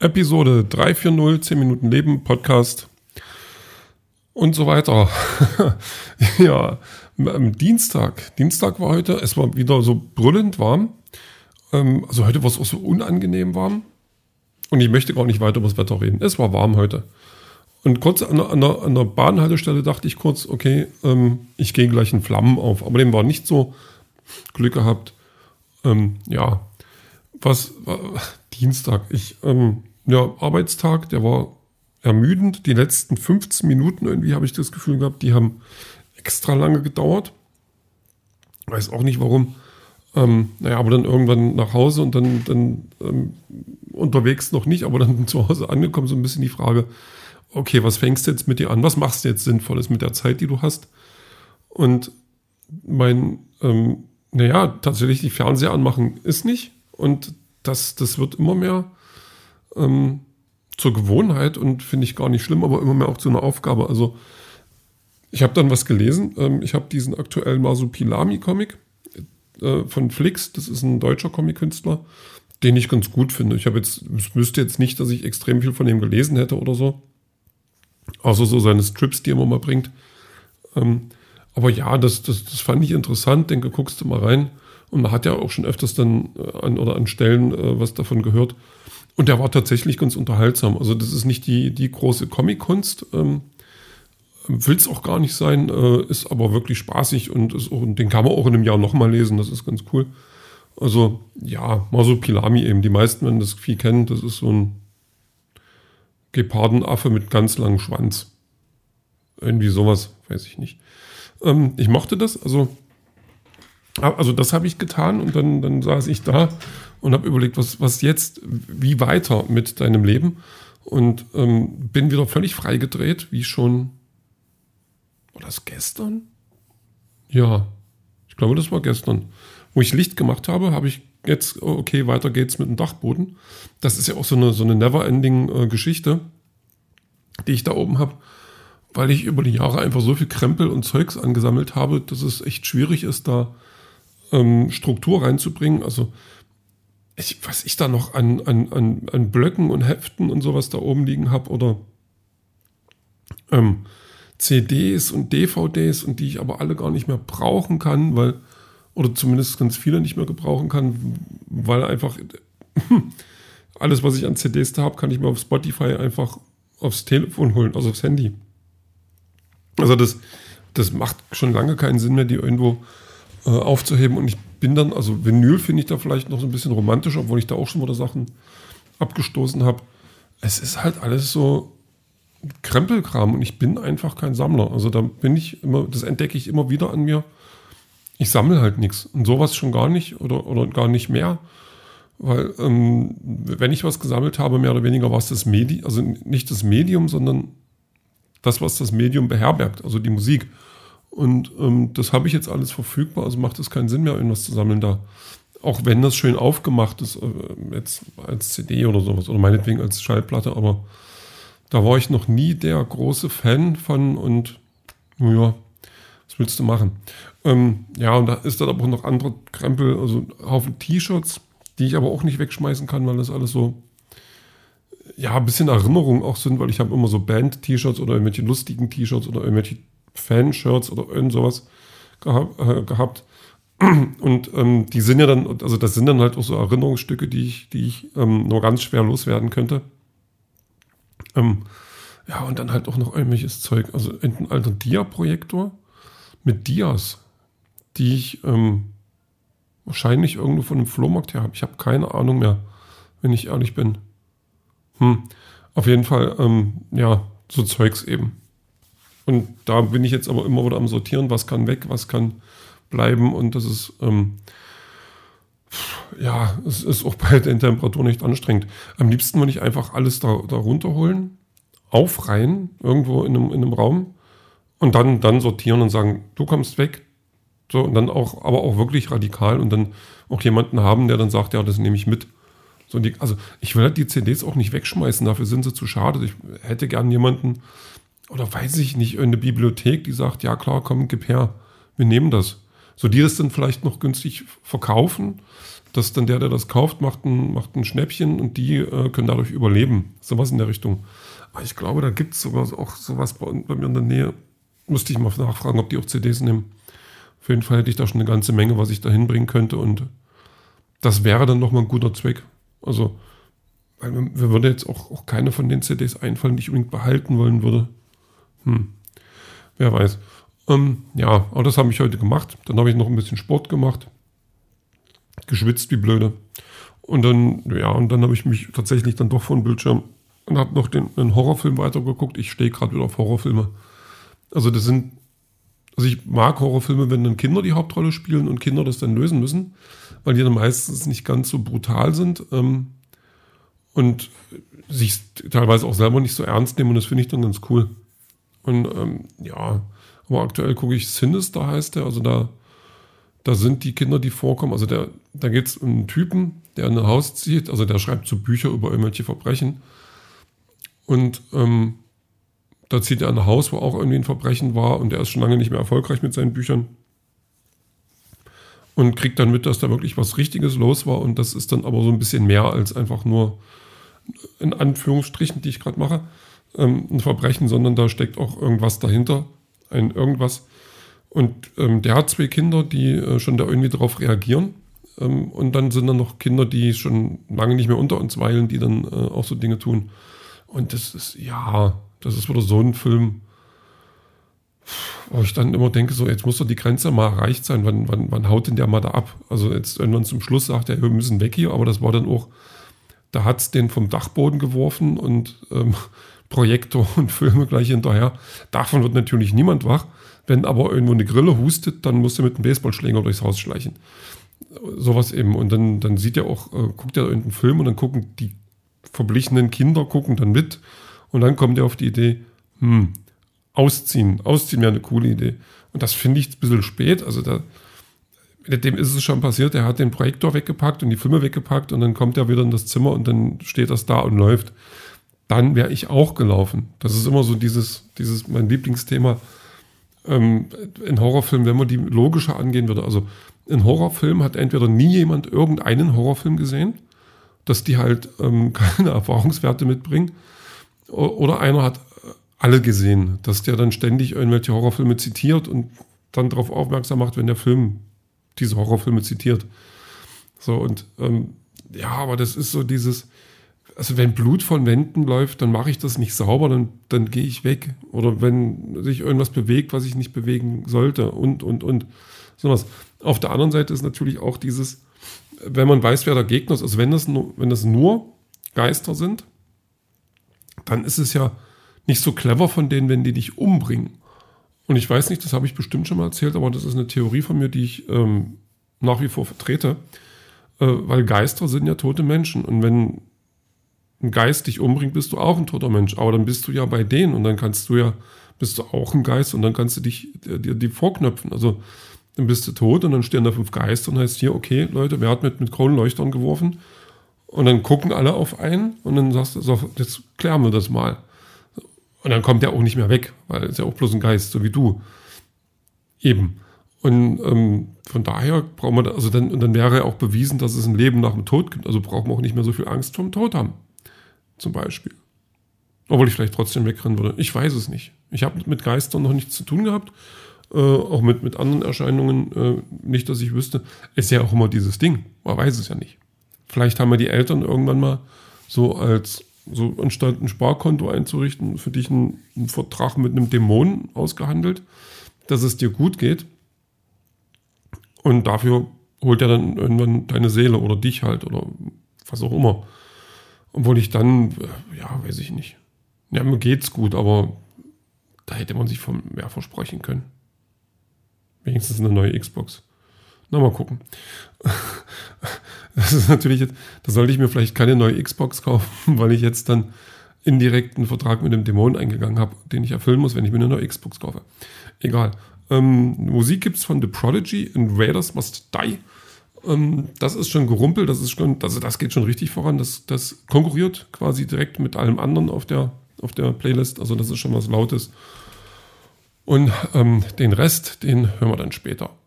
Episode 340, 10 Minuten Leben, Podcast und so weiter. Ja, am Dienstag war heute, es war wieder so brüllend warm. Also heute war es auch so unangenehm warm. Und ich möchte gar nicht weiter über das Wetter reden. Es war warm heute. Und kurz an der Bahnhaltestelle dachte ich kurz, okay, ich gehe gleich in Flammen auf. Aber dem war nicht so. Glück gehabt. Ja, was war Dienstag? Arbeitstag, der war ermüdend. Die letzten 15 Minuten irgendwie habe ich das Gefühl gehabt, die haben extra lange gedauert. Weiß auch nicht warum. Aber dann irgendwann nach Hause und dann unterwegs noch nicht, aber dann zu Hause angekommen, so ein bisschen die Frage, okay, was fängst du jetzt mit dir an? Was machst du jetzt Sinnvolles mit der Zeit, die du hast? Und tatsächlich die Fernseher anmachen ist nicht. Und das wird immer mehr zur Gewohnheit und finde ich gar nicht schlimm, aber immer mehr auch zu einer Aufgabe. Also ich habe dann was gelesen. Ich habe diesen aktuellen Masupilami-Comic von Flix. Das ist ein deutscher Comic-Künstler, den ich ganz gut finde. Ich wüsste jetzt nicht, dass ich extrem viel von ihm gelesen hätte oder so. Außer so seine Strips, die er immer mal bringt. Aber ja, das fand ich interessant. Denke, guckst du mal rein. Und man hat ja auch schon öfters dann an Stellen was davon gehört. Und der war tatsächlich ganz unterhaltsam. Also das ist nicht die große Comic-Kunst. Will es auch gar nicht sein. Ist aber wirklich spaßig und den kann man auch in einem Jahr nochmal lesen. Das ist ganz cool. Also ja, Masupilami eben. Die meisten, wenn das Vieh kennen, das ist so ein Gepardenaffe mit ganz langem Schwanz. Irgendwie sowas, weiß ich nicht. Ich mochte das, also das habe ich getan und dann saß ich da und habe überlegt, was jetzt, wie weiter mit deinem Leben und bin wieder völlig freigedreht, wie schon, war das gestern? Ja, ich glaube, das war gestern. Wo ich Licht gemacht habe ich jetzt, okay, weiter geht's mit dem Dachboden. Das ist ja auch so eine never-ending Geschichte, die ich da oben habe, weil ich über die Jahre einfach so viel Krempel und Zeugs angesammelt habe, dass es echt schwierig ist, da Struktur reinzubringen. Also was ich da noch an Blöcken und Heften und sowas da oben liegen habe oder CDs und DVDs und die ich aber alle gar nicht mehr brauchen kann, oder zumindest ganz viele nicht mehr gebrauchen kann, weil einfach alles, was ich an CDs da habe, kann ich mir auf Spotify einfach aufs Telefon holen, also aufs Handy. Also das macht schon lange keinen Sinn mehr, die irgendwo aufzuheben. Und ich bin dann, also Vinyl finde ich da vielleicht noch so ein bisschen romantisch, obwohl ich da auch schon mal Sachen abgestoßen habe. Es ist halt alles so Krempelkram und ich bin einfach kein Sammler. Also da bin ich immer, das entdecke ich immer wieder an mir. Ich sammle halt nichts. Und sowas schon gar nicht oder gar nicht mehr. Weil wenn ich was gesammelt habe, mehr oder weniger war es das Medium, also nicht das Medium, sondern das, was das Medium beherbergt, also die Musik. Und das habe ich jetzt alles verfügbar, also macht es keinen Sinn mehr, irgendwas zu sammeln da. Auch wenn das schön aufgemacht ist, jetzt als CD oder sowas, oder meinetwegen als Schallplatte, aber da war ich noch nie der große Fan von und ja, was willst du machen? Und da ist dann aber auch noch andere Krempel, also Haufen T-Shirts, die ich aber auch nicht wegschmeißen kann, weil das alles so ein bisschen Erinnerungen auch sind, weil ich habe immer so Band-T-Shirts oder irgendwelche lustigen T-Shirts oder irgendwelche Fan-Shirts oder irgend sowas gehabt. Und die sind ja dann, also das sind dann halt auch so Erinnerungsstücke, die ich nur ganz schwer loswerden könnte. Und dann halt auch noch irgendwelches Zeug, also ein alter Dia-Projektor mit Dias, die ich wahrscheinlich irgendwo von einem Flohmarkt her habe. Ich habe keine Ahnung mehr, wenn ich ehrlich bin. Auf jeden Fall, so Zeugs eben. Und da bin ich jetzt aber immer wieder am Sortieren, was kann weg, was kann bleiben. Und das ist, es ist auch bei den Temperaturen nicht anstrengend. Am liebsten würde ich einfach alles da runterholen, aufreihen, irgendwo in einem Raum und dann sortieren und sagen, du kommst weg. So, und dann auch, aber auch wirklich radikal und dann auch jemanden haben, der dann sagt, ja, das nehme ich mit. So, also ich will halt die CDs auch nicht wegschmeißen, dafür sind sie zu schade. Ich hätte gern jemanden, oder weiß ich nicht, eine Bibliothek, die sagt, ja klar, komm, gib her, wir nehmen das. So, die das dann vielleicht noch günstig verkaufen, dass dann der das kauft, macht ein Schnäppchen und die können dadurch überleben. Sowas in der Richtung. Aber ich glaube, da gibt es sogar auch sowas bei mir in der Nähe. Müsste ich mal nachfragen, ob die auch CDs nehmen. Auf jeden Fall hätte ich da schon eine ganze Menge, was ich da hinbringen könnte. Und das wäre dann nochmal ein guter Zweck. Also, weil wir würde jetzt auch keine von den CDs einfallen, die ich unbedingt behalten wollen würde. Wer weiß. Ja, aber das habe ich heute gemacht. Dann habe ich noch ein bisschen Sport gemacht. Geschwitzt wie blöde. Und dann habe ich mich tatsächlich dann doch vor den Bildschirm und habe noch einen Horrorfilm weitergeguckt. Ich stehe gerade wieder auf Horrorfilme. Also ich mag Horrorfilme, wenn dann Kinder die Hauptrolle spielen und Kinder das dann lösen müssen, weil die dann meistens nicht ganz so brutal sind und sich teilweise auch selber nicht so ernst nehmen und das finde ich dann ganz cool. Und aber aktuell gucke ich Sinister, heißt der, also da sind die Kinder, die vorkommen, also da geht es um einen Typen, der in ein Haus zieht, also der schreibt so Bücher über irgendwelche Verbrechen und da zieht er in ein Haus, wo auch irgendwie ein Verbrechen war und der ist schon lange nicht mehr erfolgreich mit seinen Büchern und kriegt dann mit, dass da wirklich was Richtiges los war und das ist dann aber so ein bisschen mehr als einfach nur in Anführungsstrichen, die ich gerade mache, ein Verbrechen, sondern da steckt auch irgendwas dahinter, ein irgendwas. Und der hat 2 Kinder, die schon da irgendwie drauf reagieren. Und dann sind da noch Kinder, die schon lange nicht mehr unter uns weilen, die dann auch so Dinge tun. Und das ist wieder so ein Film, wo ich dann immer denke, so jetzt muss doch die Grenze mal erreicht sein. Wann haut denn der mal da ab? Also jetzt irgendwann zum Schluss sagt er, wir müssen weg hier. Aber das war dann auch, da hat es den vom Dachboden geworfen und Projektor und Filme gleich hinterher. Davon wird natürlich niemand wach. Wenn aber irgendwo eine Grille hustet, dann muss er mit einem Baseballschläger durchs Haus schleichen. Sowas eben. Und dann sieht er auch, guckt er irgendeinen Film und dann gucken die verblichenen Kinder, gucken dann mit. Und dann kommt er auf die Idee, Ausziehen wäre eine coole Idee. Und das finde ich ein bisschen spät. Also dem ist es schon passiert, er hat den Projektor weggepackt und die Filme weggepackt und dann kommt er wieder in das Zimmer und dann steht das da und läuft. Dann wäre ich auch gelaufen. Das ist immer so dieses mein Lieblingsthema in Horrorfilmen, wenn man die logischer angehen würde. Also in Horrorfilmen hat entweder nie jemand irgendeinen Horrorfilm gesehen, dass die halt keine Erfahrungswerte mitbringen, oder einer hat alle gesehen, dass der dann ständig irgendwelche Horrorfilme zitiert und dann darauf aufmerksam macht, wenn der Film diese Horrorfilme zitiert. So und aber das ist so dieses, also wenn Blut von Wänden läuft, dann mache ich das nicht sauber, dann gehe ich weg. Oder wenn sich irgendwas bewegt, was ich nicht bewegen sollte und. So was. Auf der anderen Seite ist natürlich auch dieses, wenn man weiß, wer der Gegner ist, also wenn das nur Geister sind, dann ist es ja nicht so clever von denen, wenn die dich umbringen. Und ich weiß nicht, das habe ich bestimmt schon mal erzählt, aber das ist eine Theorie von mir, die ich nach wie vor vertrete, weil Geister sind ja tote Menschen und wenn ein Geist dich umbringt, bist du auch ein toter Mensch. Aber dann bist du ja bei denen und dann bist du auch ein Geist und dann kannst du dir die vorknöpfen. Also dann bist du tot und dann stehen da 5 Geister und heißt hier, okay, Leute, wer hat mit Kronleuchtern geworfen? Und dann gucken alle auf einen und dann sagst du, so, jetzt klären wir das mal. Und dann kommt der auch nicht mehr weg, weil er ist ja auch bloß ein Geist, so wie du. Eben. Und von daher brauchen wir, dann wäre ja auch bewiesen, dass es ein Leben nach dem Tod gibt. Also brauchen wir auch nicht mehr so viel Angst vor dem Tod haben. Zum Beispiel. Obwohl ich vielleicht trotzdem wegrennen würde. Ich weiß es nicht. Ich habe mit Geistern noch nichts zu tun gehabt. Auch mit anderen Erscheinungen nicht, dass ich wüsste. Ist ja auch immer dieses Ding. Man weiß es ja nicht. Vielleicht haben ja die Eltern irgendwann mal so anstatt ein Sparkonto einzurichten, für dich einen Vertrag mit einem Dämon ausgehandelt, dass es dir gut geht. Und dafür holt er dann irgendwann deine Seele oder dich halt oder was auch immer. Obwohl ich dann, weiß ich nicht. Ja, mir geht's gut, aber da hätte man sich von mehr versprechen können. Wenigstens eine neue Xbox. Na, mal gucken. Das ist natürlich jetzt, da sollte ich mir vielleicht keine neue Xbox kaufen, weil ich jetzt dann indirekt einen Vertrag mit dem Dämon eingegangen habe, den ich erfüllen muss, wenn ich mir eine neue Xbox kaufe. Egal. Musik gibt's von The Prodigy in Raiders Must Die. Das ist schon gerumpelt, das geht schon richtig voran. Das konkurriert quasi direkt mit allem anderen auf der Playlist. Also das ist schon was Lautes. Und den Rest, den hören wir dann später.